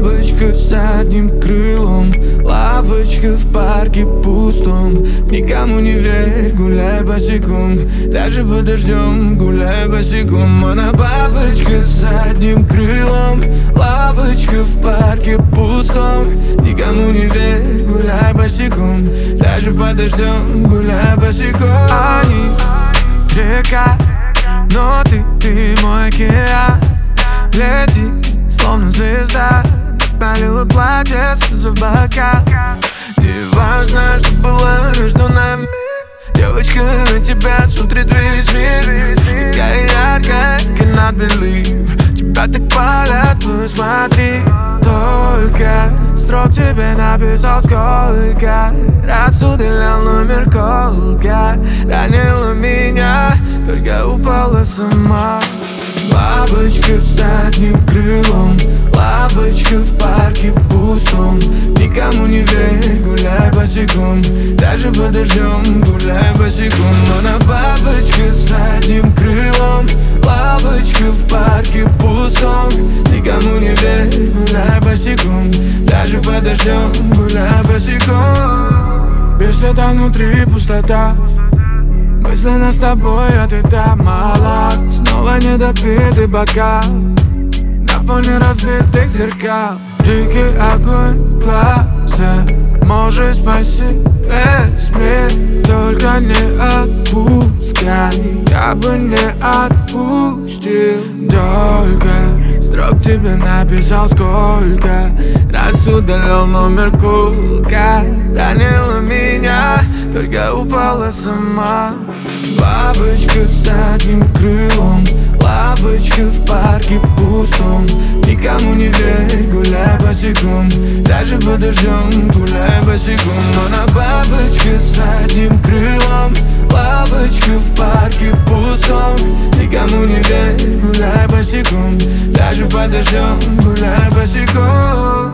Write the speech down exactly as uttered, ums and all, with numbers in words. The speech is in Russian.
Бабочка с одним крылом, лавочка в парке пустом. Никому не верь, гуляй босиком, даже под дождем гуляй босиком. Она бабочка с одним крылом, лавочка в парке пустом. Никому не верь, гуляй босиком, даже под дождем гуляй босиком. Они река, но ты, ты мой океан. Лети, словно звезда, палила платье за бока. Неважно, что было между нами, девочка, на тебя смотрит весь мир. Такая яркая, cannot believe. Тебя так палят, посмотри. Только строк тебе написал сколько раз удалял номер колка. Ранила меня, только упала сама. Бабочка с одним крылом, лавочка в парке пустом. Никому не верь, гуляй босиком, даже под дождем гуляй босиком. Она бабочка с одним крылом, лавочка в парке пустом. Никому не верь, гуляй босиком, даже под дождем гуляй босиком. Без света внутри пустота, мысленно с тобой ответа мало. Снова недопитый бокал на фоне разбитых зеркал. Дикий огонь в глаза может спасти весь мир. Только не отпускай, я бы не отпустил. Только строк тебе написал сколько раз удалял номер колка. Ранила меня, только упала сама. Бабочка с одним крылом, лавочка в парке пустом. Никому не верь, гуляй босиком, даже под дождем гуляй босиком. Она бабочка с одним крылом, лавочка в парке пустом. Никому не верь, гуляй босиком, даже под дождем гуляй босиком.